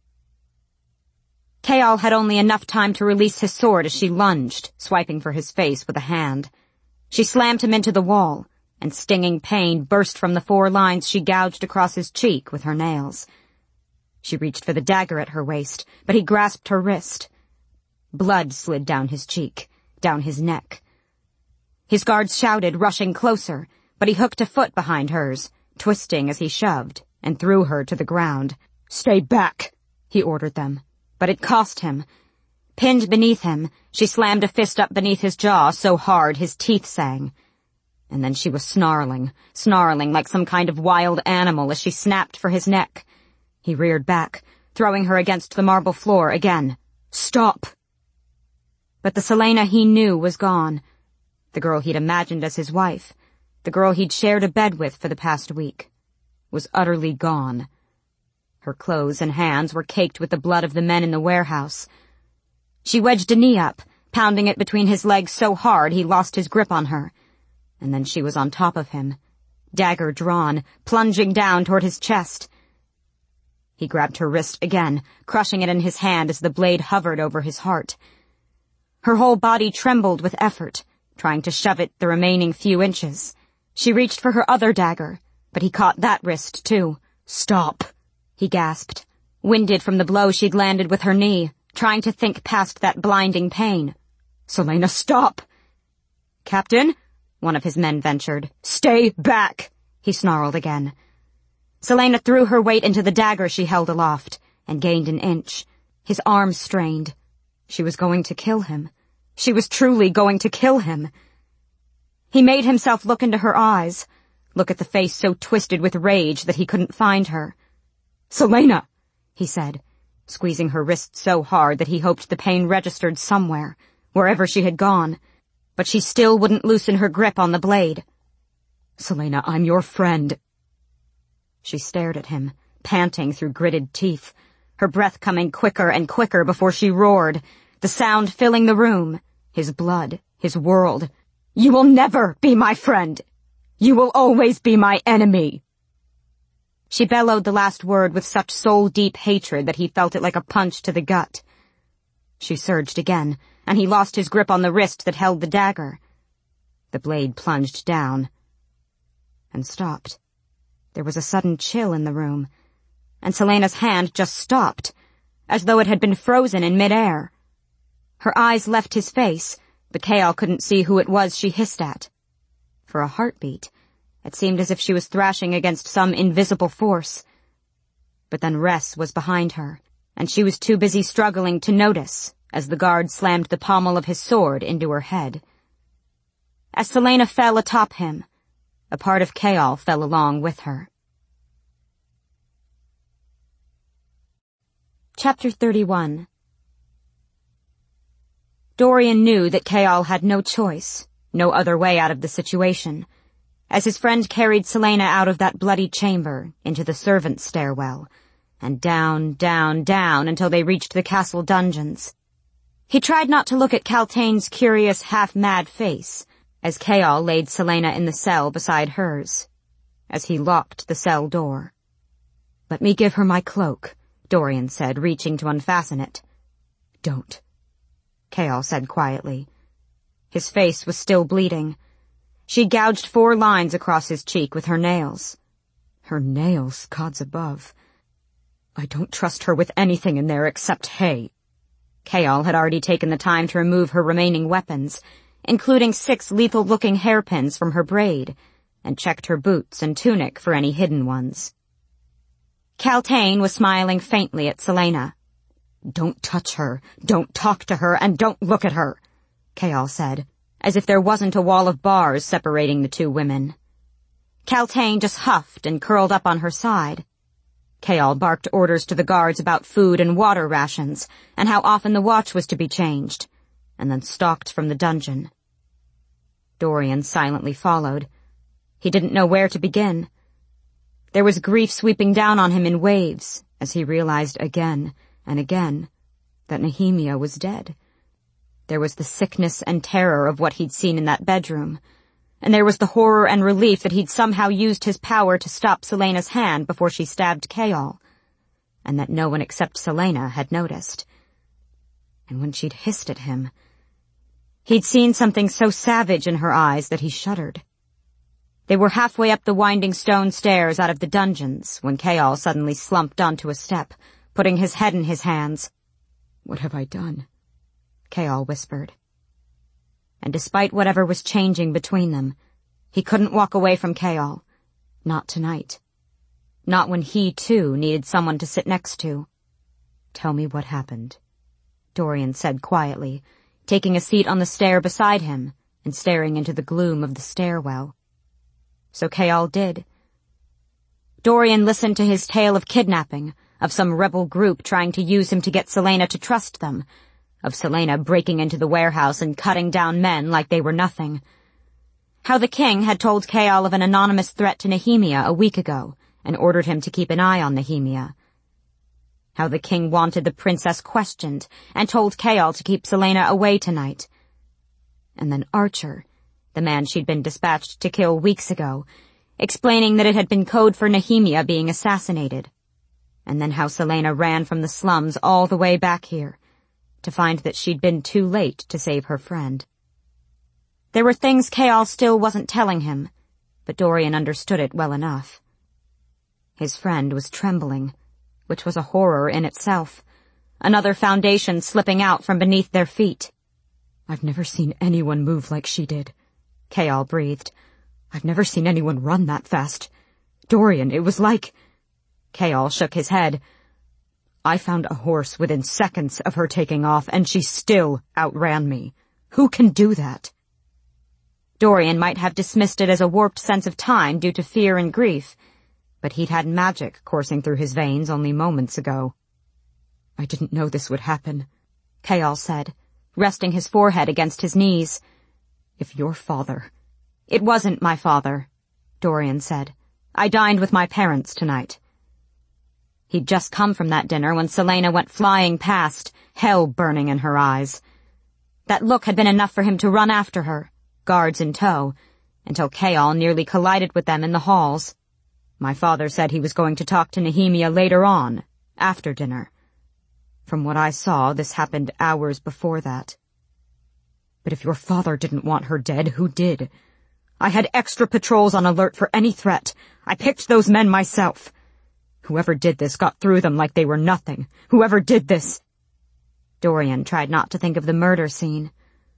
Chaol had only enough time to release his sword as she lunged, swiping for his face with a hand. She slammed him into the wall, and stinging pain burst from the four lines she gouged across his cheek with her nails. She reached for the dagger at her waist, but he grasped her wrist. Blood slid down his cheek, down his neck. His guards shouted, rushing closer, but he hooked a foot behind hers, twisting as he shoved, and threw her to the ground. Stay back, he ordered them. But it cost him. Pinned beneath him, she slammed a fist up beneath his jaw so hard his teeth sang. And then she was snarling, snarling like some kind of wild animal as she snapped for his neck. He reared back, throwing her against the marble floor again. Stop! But the Celaena he knew was gone. The girl he'd imagined as his wife, the girl he'd shared a bed with for the past week, was utterly gone. Her clothes and hands were caked with the blood of the men in the warehouse. She wedged a knee up, pounding it between his legs so hard he lost his grip on her. And then she was on top of him, dagger drawn, plunging down toward his chest. He grabbed her wrist again, crushing it in his hand as the blade hovered over his heart. Her whole body trembled with effort, trying to shove it the remaining few inches. She reached for her other dagger, but he caught that wrist too. Stop! He gasped, winded from the blow she'd landed with her knee, trying to think past that blinding pain. Celaena, stop! Captain, one of his men ventured. Stay back, he snarled again. Celaena threw her weight into the dagger she held aloft, and gained an inch. His arms strained. She was going to kill him. She was truly going to kill him. He made himself look into her eyes, look at the face so twisted with rage that he couldn't find her. Celaena, he said, squeezing her wrist so hard that he hoped the pain registered somewhere, wherever she had gone, but she still wouldn't loosen her grip on the blade. Celaena, I'm your friend. She stared at him, panting through gritted teeth, her breath coming quicker and quicker before she roared, the sound filling the room, his blood, his world. You will never be my friend. You will always be my enemy. She bellowed the last word with such soul-deep hatred that he felt it like a punch to the gut. She surged again, and he lost his grip on the wrist that held the dagger. The blade plunged down and stopped. There was a sudden chill in the room, and Celaena's hand just stopped, as though it had been frozen in midair. Her eyes left his face, but Chaol couldn't see who it was she hissed at. For a heartbeat, it seemed as if she was thrashing against some invisible force. But then Ress was behind her, and she was too busy struggling to notice as the guard slammed the pommel of his sword into her head. As Celaena fell atop him, a part of Chaol fell along with her. Chapter thirty-one. Dorian knew that Chaol had no choice, no other way out of the situation, as his friend carried Celaena out of that bloody chamber into the servants' stairwell, and down, down, down until they reached the castle dungeons. He tried not to look at Kaltain's curious, half-mad face as Chaol laid Celaena in the cell beside hers, as he locked the cell door. "Let me give her my cloak," Dorian said, reaching to unfasten it. "Don't," Chaol said quietly. His face was still bleeding. She gouged four lines across his cheek with her nails. Her nails, gods above. I don't trust her with anything in there except hay. Chaol had already taken the time to remove her remaining weapons, including six lethal-looking hairpins from her braid, and checked her boots and tunic for any hidden ones. Kaltain was smiling faintly at Celaena. "Don't touch her, don't talk to her, and don't look at her," Chaol said, as if there wasn't a wall of bars separating the two women. Kaltain just huffed and curled up on her side. Chaol barked orders to the guards about food and water rations, and how often the watch was to be changed, and then stalked from the dungeon. Dorian silently followed. He didn't know where to begin. There was grief sweeping down on him in waves as he realized again and again that Nehemia was dead. There was the sickness and terror of what he'd seen in that bedroom, and there was the horror and relief that he'd somehow used his power to stop Celaena's hand before she stabbed Chaol, and that no one except Celaena had noticed. And when she'd hissed at him, he'd seen something so savage in her eyes that he shuddered. They were halfway up the winding stone stairs out of the dungeons when Chaol suddenly slumped onto a step, putting his head in his hands. "What have I done?" Chaol whispered. And despite whatever was changing between them, he couldn't walk away from Chaol. Not tonight. Not when he, too, needed someone to sit next to. "Tell me what happened," Dorian said quietly, taking a seat on the stair beside him and staring into the gloom of the stairwell. So Chaol did. Dorian listened to his tale of kidnapping, of some rebel group trying to use him to get Celaena to trust them, of Celaena breaking into the warehouse and cutting down men like they were nothing. How the king had told Chaol of an anonymous threat to Nehemia a week ago and ordered him to keep an eye on Nehemia. How the king wanted the princess questioned and told Chaol to keep Celaena away tonight. And then Archer, the man she'd been dispatched to kill weeks ago, explaining that it had been code for Nehemia being assassinated. And then how Celaena ran from the slums all the way back here, to find that she'd been too late to save her friend. There were things Chaol still wasn't telling him, but Dorian understood it well enough. His friend was trembling, which was a horror in itself, another foundation slipping out from beneath their feet. "I've never seen anyone move like she did," Chaol breathed. "I've never seen anyone run that fast. Dorian, it was like—" Chaol shook his head. "I found a horse within seconds of her taking off, and she still outran me. Who can do that?" Dorian might have dismissed it as a warped sense of time due to fear and grief, but he'd had magic coursing through his veins only moments ago. "I didn't know this would happen," Chaol said, resting his forehead against his knees. "If your father—" "It wasn't my father," Dorian said. "I dined with my parents tonight." He'd just come from that dinner when Celaena went flying past, hell burning in her eyes. That look had been enough for him to run after her, guards in tow, until Chaol nearly collided with them in the halls. My father said he was going to talk to Nehemia later on, after dinner. From what I saw, this happened hours before that. But if your father didn't want her dead, who did? I had extra patrols on alert for any threat. I picked those men myself. Whoever did this got through them like they were nothing. Whoever did this—" Dorian tried not to think of the murder scene.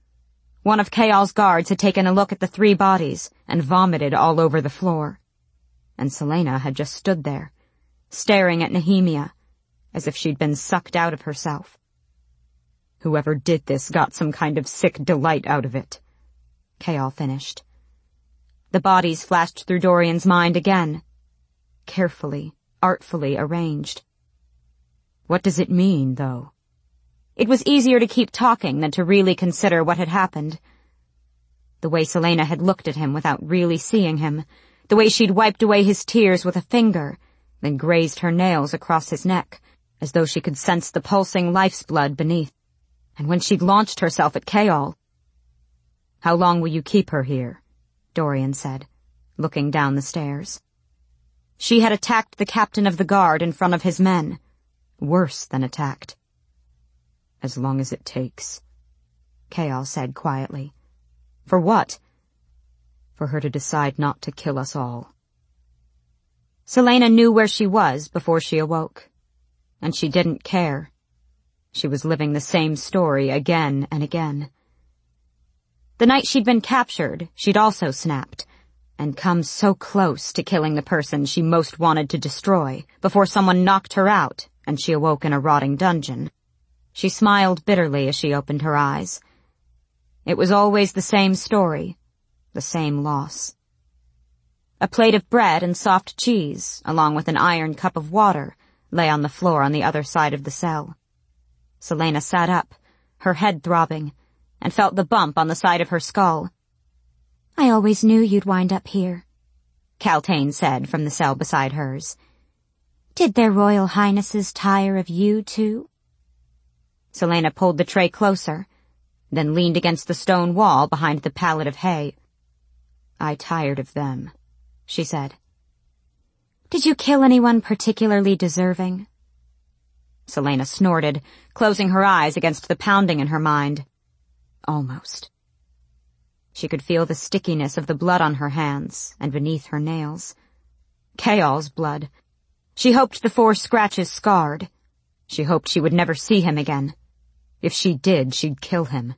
One of Chaol's guards had taken a look at the three bodies and vomited all over the floor. And Celaena had just stood there, staring at Nehemia, as if she'd been sucked out of herself. Whoever did this got some kind of sick delight out of it, Chaol finished. The bodies flashed through Dorian's mind again, carefully, artfully arranged. What does it mean, though? It was easier to keep talking than to really consider what had happened. The way Celaena had looked at him without really seeing him, the way she'd wiped away his tears with a finger, then grazed her nails across his neck, as though she could sense the pulsing life's blood beneath, and when she'd launched herself at Chaol. "How long will you keep her here?" Dorian said, looking down the stairs. She had attacked the captain of the guard in front of his men. Worse than attacked. "As long as it takes," Chaol said quietly. "For what?" "For her to decide not to kill us all." Celaena knew where she was before she awoke, and she didn't care. She was living the same story again and again. The night she'd been captured, she'd also snapped, and come so close to killing the person she most wanted to destroy before someone knocked her out and she awoke in a rotting dungeon. She smiled bitterly as she opened her eyes. It was always the same story, the same loss. A plate of bread and soft cheese, along with an iron cup of water, lay on the floor on the other side of the cell. Celaena sat up, her head throbbing, and felt the bump on the side of her skull. "I always knew you'd wind up here," Kaltain said from the cell beside hers. "Did their royal highnesses tire of you, too?" Celaena pulled the tray closer, then leaned against the stone wall behind the pallet of hay. "I tired of them," she said. "Did you kill anyone particularly deserving?" Celaena snorted, closing her eyes against the pounding in her mind. Almost. She could feel the stickiness of the blood on her hands and beneath her nails. Chaol's blood. She hoped the four scratches scarred. She hoped she would never see him again. If she did, she'd kill him.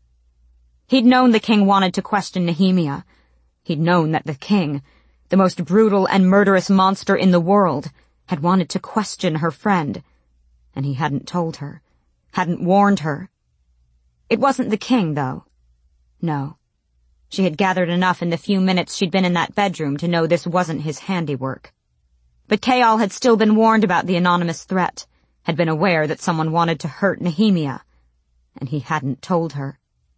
He'd known the king wanted to question Nehemia. He'd known that the king, the most brutal and murderous monster in the world, had wanted to question her friend, and he hadn't told her, hadn't warned her. It wasn't the king, though. No. She had gathered enough in the few minutes she'd been in that bedroom to know this wasn't his handiwork. But Chaol had still been warned about the anonymous threat, had been aware that someone wanted to hurt Nehemia, and he hadn't told her.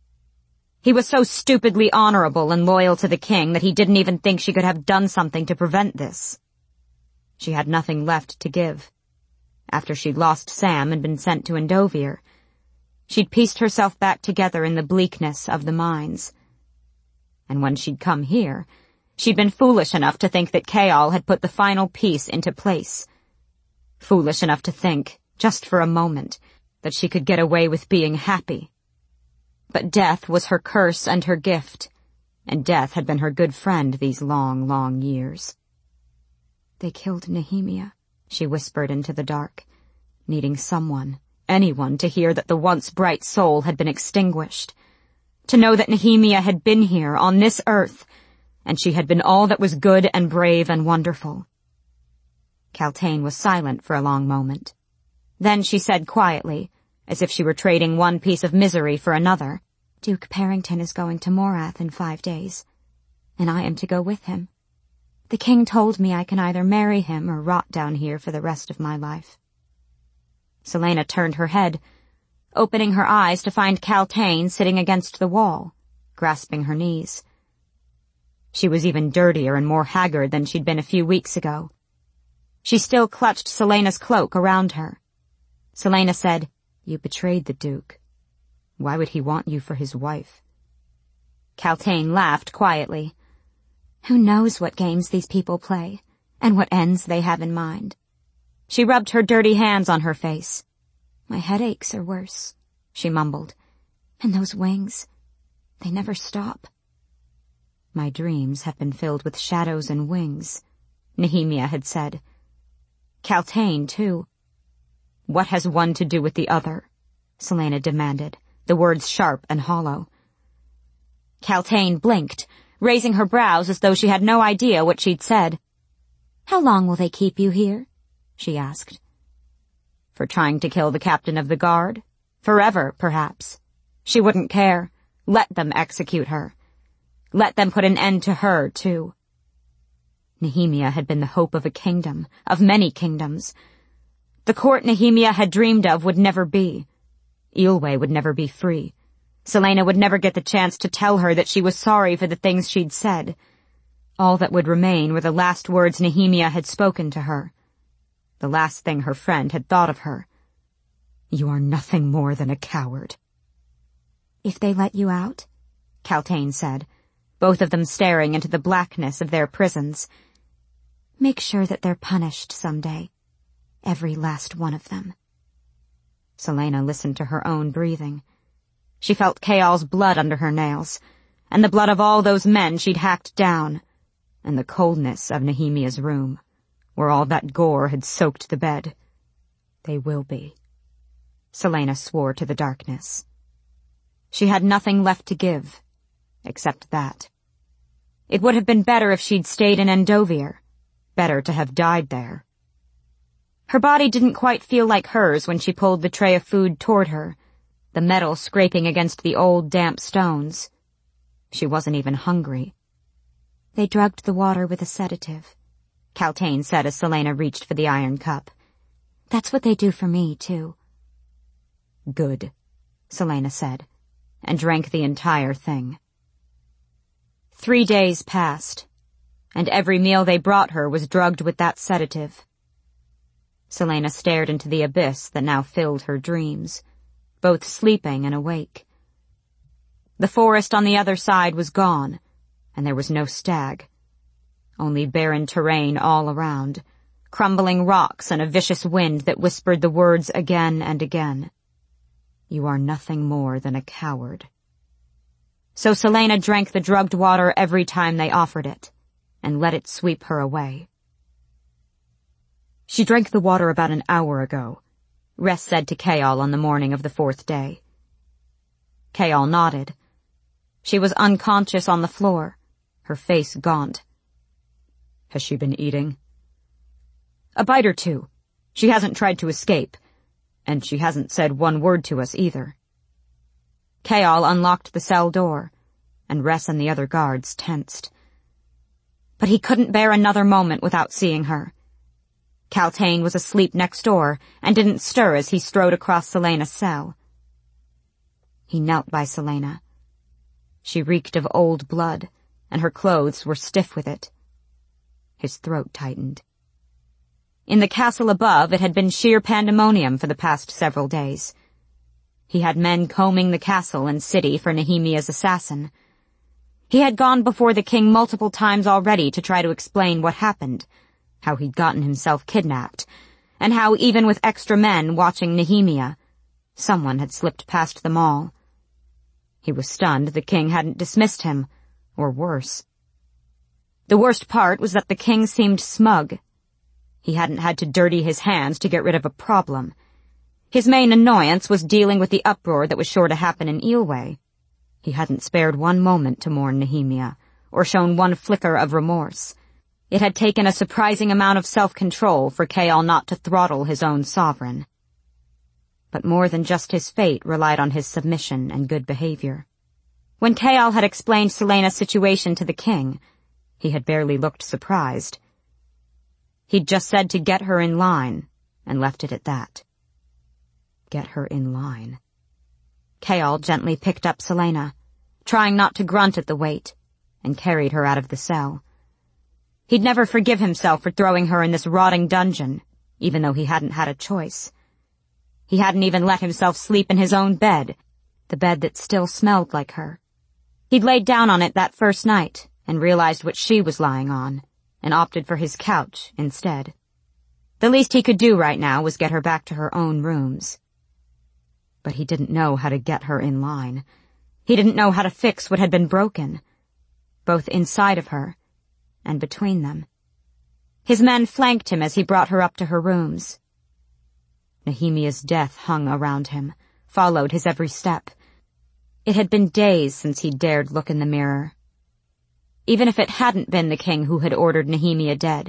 He was so stupidly honorable and loyal to the king that he didn't even think she could have done something to prevent this. She had nothing left to give. After she'd lost Sam and been sent to Endovier, she'd pieced herself back together in the bleakness of the mines. And when she'd come here, she'd been foolish enough to think that Chaol had put the final piece into place. Foolish enough to think, just for a moment, that she could get away with being happy. But death was her curse and her gift, and death had been her good friend these long, long years. "They killed Nehemia," she whispered into the dark, needing someone, anyone, to hear that the once bright soul had been extinguished, to know that Nehemia had been here on this earth, and she had been all that was good and brave and wonderful. Kaltain was silent for a long moment. Then she said quietly, as if she were trading one piece of misery for another, "Duke Parrington is going to Morath in five days, and I am to go with him. The king told me I can either marry him or rot down here for the rest of my life." Celaena turned her head, opening her eyes to find Kaltain sitting against the wall, grasping her knees. She was even dirtier and more haggard than she'd been a few weeks ago. She still clutched Celaena's cloak around her. Celaena said, "You betrayed the Duke. Why would he want you for his wife?" Kaltain laughed quietly. "Who knows what games these people play, and what ends they have in mind?" She rubbed her dirty hands on her face. "My headaches are worse," she mumbled. "And those wings, they never stop." "My dreams have been filled with shadows and wings," Nehemia had said. Kaltain, too. "What has one to do with the other?" Celaena demanded, the words sharp and hollow. Kaltain blinked, raising her brows as though she had no idea what she'd said. "How long will they keep you here?" she asked. "For trying to kill the captain of the guard? Forever, perhaps. She wouldn't care. Let them execute her. Let them put an end to her, too." Nehemia had been the hope of a kingdom, of many kingdoms. The court Nehemia had dreamed of would never be. Eyllwe would never be free. Celaena would never get the chance to tell her that she was sorry for the things she'd said. All that would remain were the last words Nehemia had spoken to her. The last thing her friend had thought of her. "You are nothing more than a coward." "If they let you out," Kaltain said, both of them staring into the blackness of their prisons, "make sure that they're punished someday. Every last one of them." Celaena listened to her own breathing. She felt Chaol's blood under her nails, and the blood of all those men she'd hacked down, and the coldness of Nehemia's room, where all that gore had soaked the bed. "They will be," Celaena swore to the darkness. She had nothing left to give, except that. It would have been better if she'd stayed in Endovier, better to have died there. Her body didn't quite feel like hers when she pulled the tray of food toward her, the metal scraping against the old damp stones. She wasn't even hungry. "They drugged the water with a sedative," Kaltain said as Celaena reached for the iron cup. "That's what they do for me, too." "Good," Celaena said, and drank the entire thing. Three days passed, and every meal they brought her was drugged with that sedative. Celaena stared into the abyss that now filled her dreams, both sleeping and awake. The forest on the other side was gone, and there was no stag. Only barren terrain all around, crumbling rocks and a vicious wind that whispered the words again and again. "You are nothing more than a coward." So Celaena drank the drugged water every time they offered it, and let it sweep her away. "She drank the water about an hour ago," Ress said to Chaol on the morning of the fourth day. Chaol nodded. She was unconscious on the floor, her face gaunt. "Has she been eating?" "A bite or two. She hasn't tried to escape, and she hasn't said one word to us either." Chaol unlocked the cell door, and Ress and the other guards tensed. But he couldn't bear another moment without seeing her. Kaltain was asleep next door and didn't stir as he strode across Celaena's cell. He knelt by Celaena. She reeked of old blood, and her clothes were stiff with it. His throat tightened. In the castle above, it had been sheer pandemonium for the past several days. He had men combing the castle and city for Nehemia's assassin. He had gone before the king multiple times already to try to explain what happened, how he'd gotten himself kidnapped, and how even with extra men watching Nehemia, someone had slipped past them all. He was stunned the king hadn't dismissed him, or worse. The worst part was that the king seemed smug. He hadn't had to dirty his hands to get rid of a problem. His main annoyance was dealing with the uproar that was sure to happen in Eyllwe. He hadn't spared one moment to mourn Nehemia, or shown one flicker of remorse. It had taken a surprising amount of self-control for Chaol not to throttle his own sovereign. But more than just his fate relied on his submission and good behavior. When Chaol had explained Celaena's situation to the king, he had barely looked surprised. He'd just said to get her in line, and left it at that. Get her in line. Chaol gently picked up Celaena, trying not to grunt at the weight, and carried her out of the cell. He'd never forgive himself for throwing her in this rotting dungeon, even though he hadn't had a choice. He hadn't even let himself sleep in his own bed, the bed that still smelled like her. He'd laid down on it that first night and realized what she was lying on, and opted for his couch instead. The least he could do right now was get her back to her own rooms. But he didn't know how to get her in line. He didn't know how to fix what had been broken, both inside of her and between them. His men flanked him as he brought her up to her rooms. Nehemia's death hung around him, followed his every step. It had been days since he'd dared look in the mirror. Even if it hadn't been the king who had ordered Nehemia dead,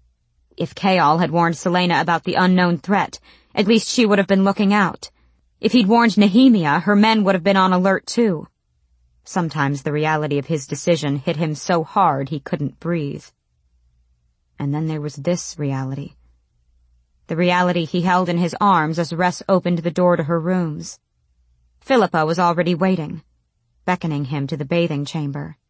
if Chaol had warned Celaena about the unknown threat, at least she would have been looking out. If he'd warned Nehemia, her men would have been on alert too. Sometimes the reality of his decision hit him so hard he couldn't breathe. And then there was this reality. the reality he held in his arms as Ress opened the door to her rooms. Philippa was already waiting, beckoning him to the bathing chamber.